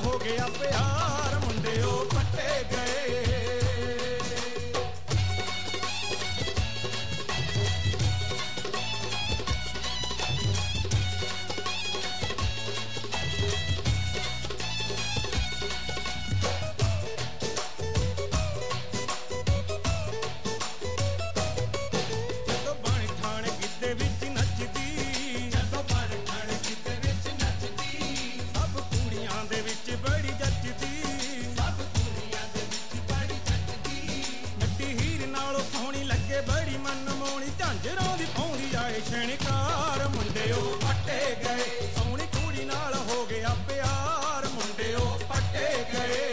हो गया प्यार मुंडियो पट्टे गए। बड़ी मनमोहनी झांजरां दी पौंदी आए छणकार मुंडियो पट्टे गए। सोहनी कुड़ी नाल हो गया प्यार मुंडियो पट्टे गए।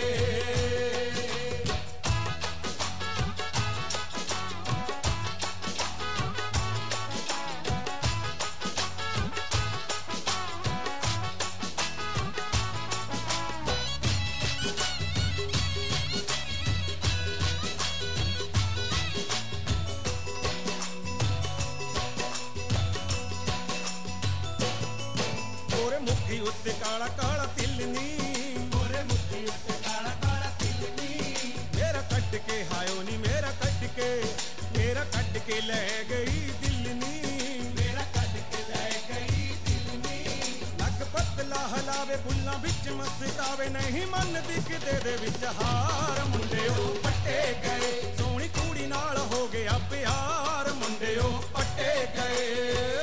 मुट्ठी उत्ते काला काला तिल नी, मोरे मुट्ठी उत्ते काला काला तिल नी। मेरा कट के हायो नी मेरा कट के ले गई दिल नी, मेरा कट के ले गई दिल नी। लग पतला हलावे बुल्ला बिच मस्कावे नहीं मन दिखदे दे विच हार मुंडियो पट्टे गए। सोहनी कुड़ी नाल हो गया प्यार मुंडियो पट्टे गए।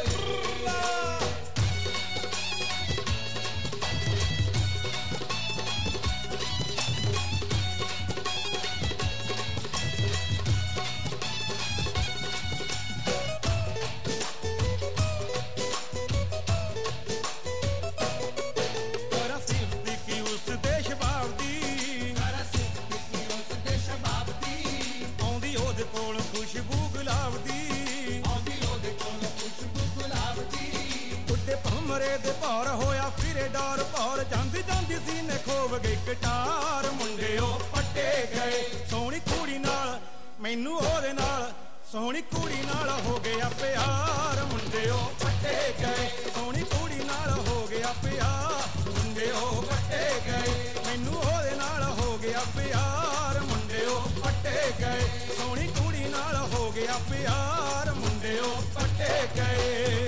खुशबू गुलाब दी बुड्ढे भमरे दे भार होया फिरे डार भार जांदी जांदी सीने खोव गई कटार मुंडियो पट्टे गए। सोहनी कुड़ी नाल मैनू ओदे नाल सोहनी कुड़ी नाल हो गया प्यार मुंडियो पट्टे गए। सोहनी कुड़ी नाल हो गया प्यार मुंडियो पट्टे गए। मैनू ओदे नाल हो गया प्यार मुंडियो पट्टे गए। सोहनी कुड़ी नाल हो गया प्यार मुंडियो पट्टे गए।